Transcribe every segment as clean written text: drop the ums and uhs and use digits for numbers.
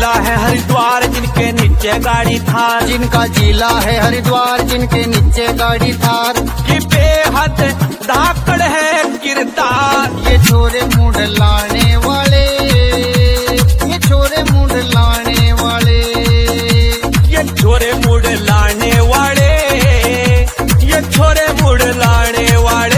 जिला है हरिद्वार जिनके नीचे गाड़ी थार, जिनका जिला है हरिद्वार जिनके नीचे गाड़ी थार, कि बेहद धाकड़ है किरदार। ये छोरे मुंड लाने वाले, ये छोरे मुंड लाने वाले, ये छोरे मुड़ लाने वाले, ये छोरे मुड़ लाने वाले।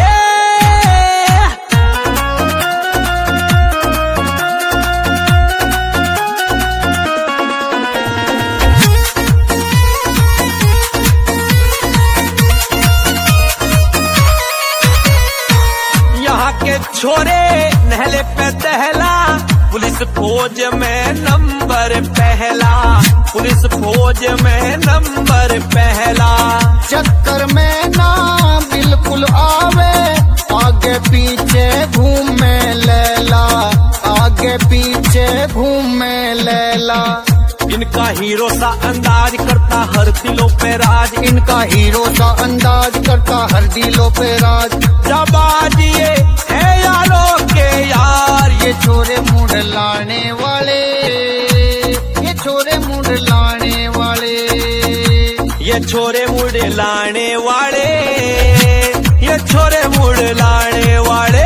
यहाँ के छोरे नहले पे दहला, पुलिस फौज में नंबर पहला, पुलिस फौज में नंबर पहला। चक्कर में ना बिल्कुल आवे, आगे पीछे घूमे लैला, आगे पीछे घूमे लैला। इनका हीरो सा अंदाज करता हर दिलों पे राज, इनका हीरो सा अंदाज करता हर दिलों पे राज। जाबाज ये है यारों के यार, ये छोरे मुंड लाने वाले, ये छोरे मुंड लाने वाले, ये छोरे मुड़ लाने वाले, ये छोरे मुड़ लाने वाले।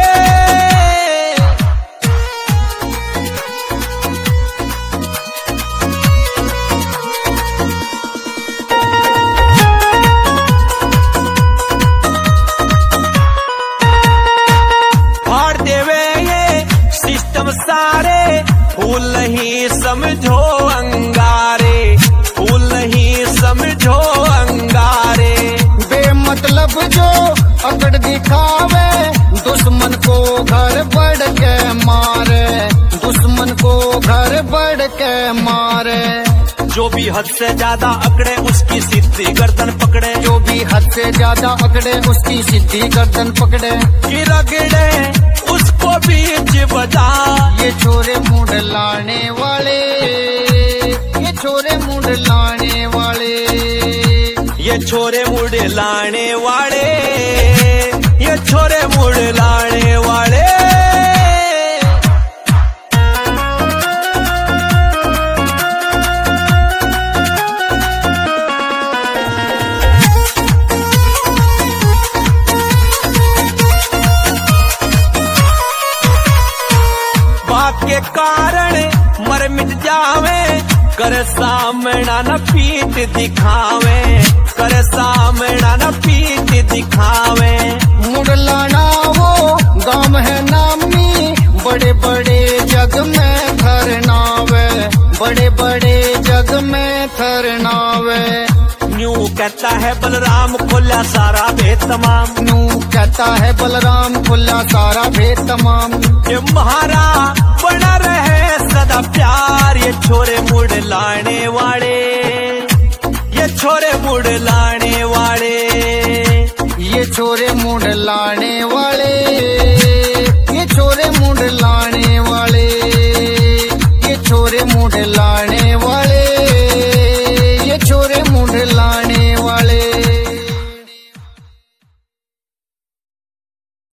फाड़ देवे ये सिस्टम सारे, फूल नहीं समझो अंगारे, फूल नहीं समझो अंगारे। बेमतलब जो अकड़ दिखावे, दुश्मन को घर बढ़ के मारे, दुश्मन को घर बढ़ के मारे। जो भी हद से ज्यादा अकड़े उसकी सीधी गर्दन पकड़े, जो भी हद से ज्यादा अकड़े उसकी सीधी गर्दन पकड़े, कि रगड़े उसको बीच बजा। ये छोरे मुंड लाने वाले, ये छोरे मुंड लाने वाले, ये छोरे मुड़ लाने वाले, ये छोरे मुड़ लाने वाले। बात के कारण मर मिट जावे, कर सामना न पीठ दिखावे, कर सामना न पीठ दिखावे। मुंड लाना वो गांव है नामी, बड़े बड़े जग में थरनावे, बड़े बड़े जग में थरनावे। न्यू कहता है बलराम खोला सारा भेद तमाम, नू कहता है बलराम खुला सारा भेद तमाम। ये महारा बना रहे सदा प्यार, ये छोरे मुड़ लाने वाले, ये छोरे मुड़ लाने वाले, ये छोरे मुंड लाने